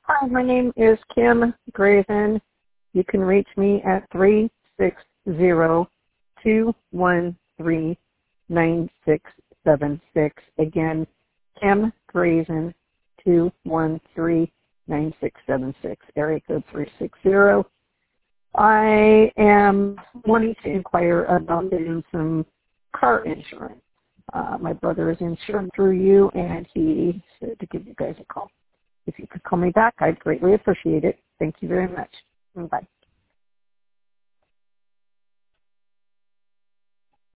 Hi, my name is Kim Graven. You can reach me at 360-213-9676. Again, Kim Graven, 213-9676, area code 360. I am wanting to inquire about getting some car insurance. My brother is insured through you, and he said to give you guys a call. If you could call me back, I'd greatly appreciate it. Thank you very much. Bye.